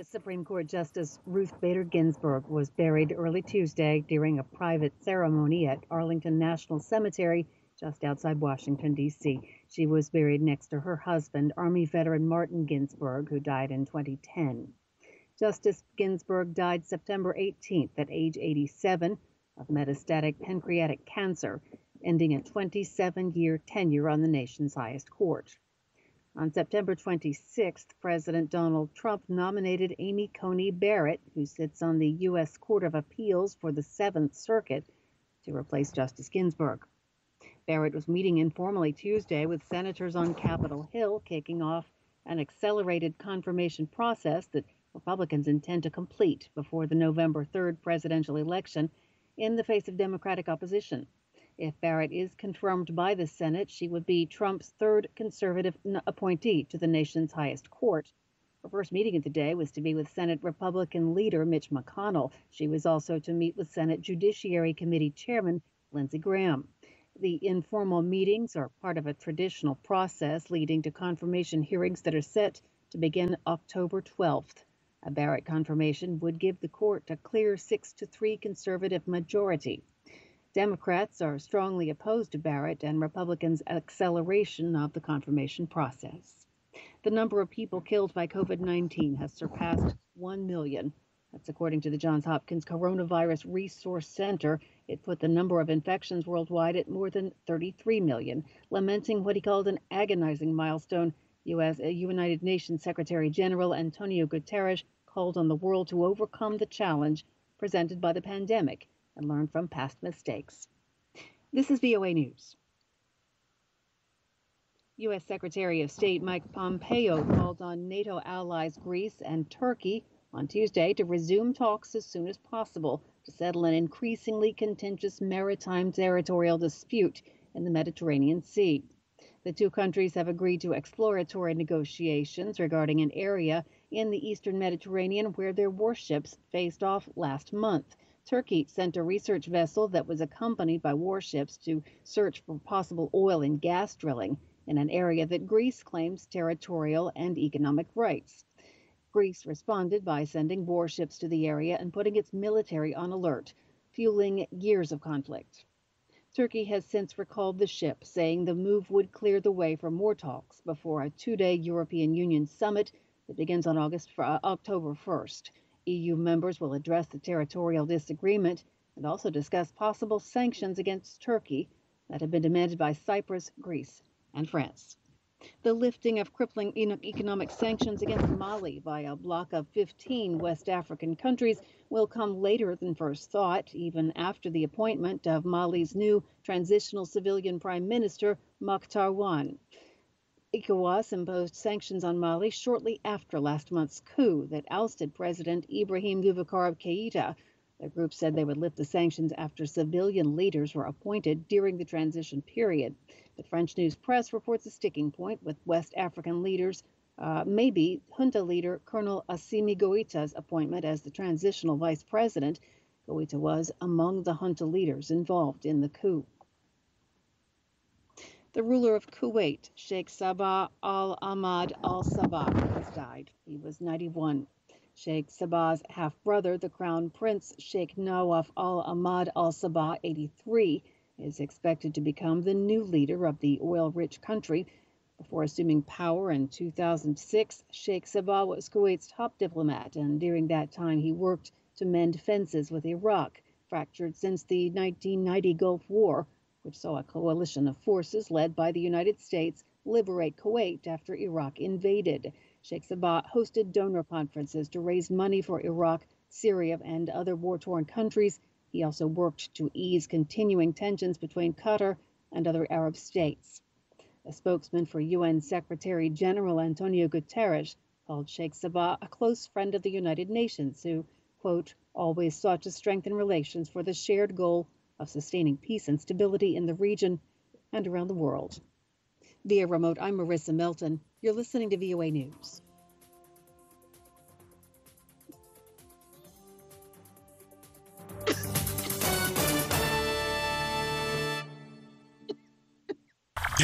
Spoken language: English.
U.S. Supreme Court Justice Ruth Bader Ginsburg was buried early Tuesday during a private ceremony at Arlington National Cemetery just outside Washington, D.C. She was buried next to her husband, Army veteran Martin Ginsburg, who died in 2010. Justice Ginsburg died September 18th at age 87 of metastatic pancreatic cancer, ending a 27-year tenure on the nation's highest court. On September 26th, President Donald Trump nominated Amy Coney Barrett, who sits on the U.S. Court of Appeals for the Seventh Circuit, to replace Justice Ginsburg. Barrett was meeting informally Tuesday with senators on Capitol Hill, kicking off an accelerated confirmation process that Republicans intend to complete before the November 3rd presidential election in the face of Democratic opposition. If Barrett is confirmed by the Senate, she would be Trump's third conservative appointee to the nation's highest court. Her first meeting of the day was to be with Senate Republican leader Mitch McConnell. She was also to meet with Senate Judiciary Committee Chairman Lindsey Graham. The informal meetings are part of a traditional process leading to confirmation hearings that are set to begin October 12th. A Barrett confirmation would give the court a clear 6-3 conservative majority. Democrats are strongly opposed to Barrett and Republicans' acceleration of the confirmation process. The number of people killed by COVID-19 has surpassed 1 million. That's according to the Johns Hopkins Coronavirus Resource Center. It put the number of infections worldwide at more than 33 million, lamenting what he called an agonizing milestone. United Nations Secretary General Antonio Guterres called on the world to overcome the challenge presented by the pandemic and learn from past mistakes. This is VOA News. U.S. Secretary of State Mike Pompeo called on NATO allies Greece and Turkey on Tuesday to resume talks as soon as possible to settle an increasingly contentious maritime territorial dispute in the Mediterranean Sea. The two countries have agreed to exploratory negotiations regarding an area in the eastern Mediterranean where their warships faced off last month. Turkey sent a research vessel that was accompanied by warships to search for possible oil and gas drilling in an area that Greece claims territorial and economic rights. Greece responded by sending warships to the area and putting its military on alert, fueling years of conflict. Turkey has since recalled the ship, saying the move would clear the way for more talks before a two-day European Union summit that begins on October 1st. EU members will address the territorial disagreement and also discuss possible sanctions against Turkey that have been demanded by Cyprus, Greece, and France. The lifting of crippling economic sanctions against Mali by a bloc of 15 West African countries will come later than first thought, even after the appointment of Mali's new transitional civilian prime minister, Mokhtar Wane. ECOWAS imposed sanctions on Mali shortly after last month's coup that ousted President Ibrahim Boubacar Keïta. The group said they would lift the sanctions after civilian leaders were appointed during the transition period. The French news press reports a sticking point with West African leaders, maybe junta leader Colonel Assimi Goïta's appointment as the transitional vice president. Goïta was among the junta leaders involved in the coup. The ruler of Kuwait, Sheikh Sabah al-Ahmad al-Sabah, has died. He was 91. Sheikh Sabah's half-brother, the Crown Prince Sheikh Nawaf al-Ahmad al-Sabah, 83, is expected to become the new leader of the oil-rich country. Before assuming power in 2006, Sheikh Sabah was Kuwait's top diplomat, and during that time he worked to mend fences with Iraq, fractured since the 1990 Gulf War, which saw a coalition of forces led by the United States liberate Kuwait after Iraq invaded. Sheikh Sabah hosted donor conferences to raise money for Iraq, Syria, and other war-torn countries. He also worked to ease continuing tensions between Qatar and other Arab states. A spokesman for UN Secretary General Antonio Guterres called Sheikh Sabah a close friend of the United Nations who, quote, always sought to strengthen relations for the shared goal of sustaining peace and stability in the region and around the world. Via remote, I'm Marissa Melton. You're listening to VOA News.